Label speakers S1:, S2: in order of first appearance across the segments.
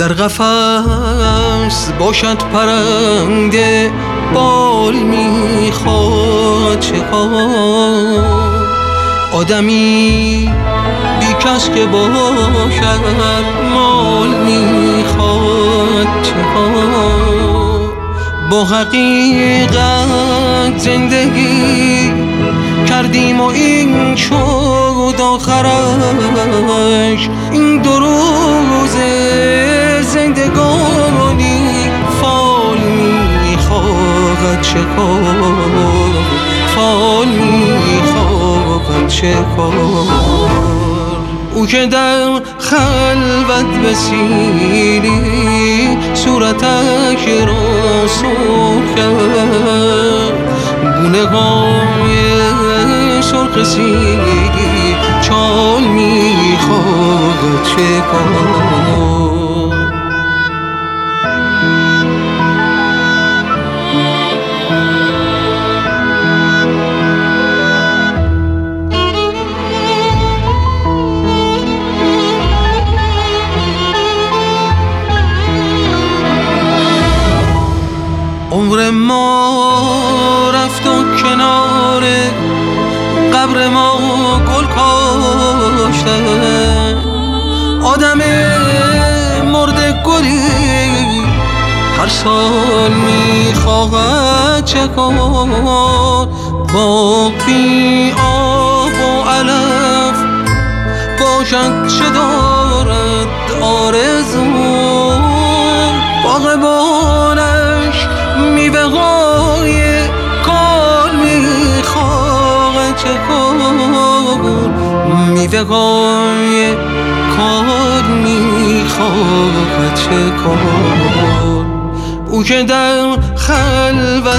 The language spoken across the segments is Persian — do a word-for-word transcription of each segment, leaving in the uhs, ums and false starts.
S1: در قفس باشد پرنده بال میخواد چه کار آدمی بی کس که باشد مال میخواد چه کار با حقیقت زندگی کردیم و این شد آخرش این دو روز زندگانی فال میخواهد چه کار فال میخواهد چه کار او که در خلوت بسیری صورتش را سرخ کرد گونه های سرخ سیری چال میخواهد چه کار عمر ما رفت و کنار قبر ما گل کاشته آدم مرده گلی هر سال میخواهد چه کار باغ بی آب و علف باشد چه دارد آرزو باغبانش میوه های کار میخواهد چه کار میوه های کار میخواهد چه کار او که در خلوت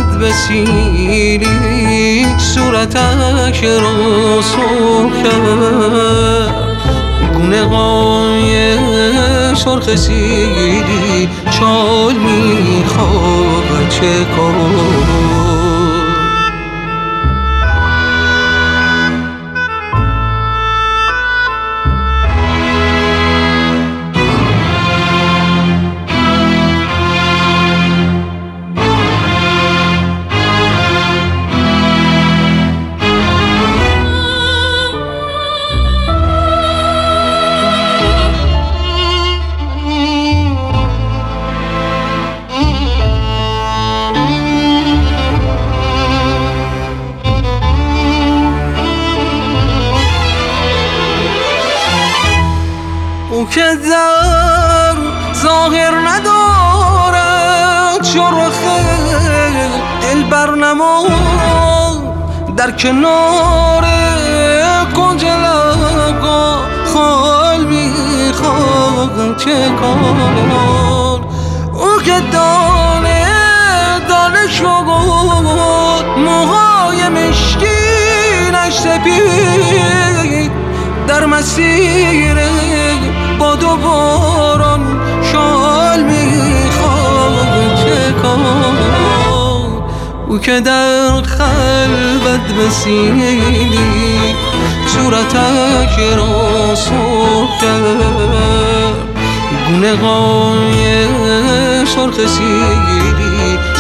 S1: بسیری صورتش را سرخ کرد گونه های سرخ سیری چال میخواهد چه کار او که در ظاهر ندارد شرخ دل برنما در کنار کنج لبا خال میخواهد چه کار او که دانه دانه شد موهای مشکینش سپید در مسیر باد و باران شال میخواهد چه کار او که در خلوت بسیری صورتش را سرخ کرد گونه های سرخ سیری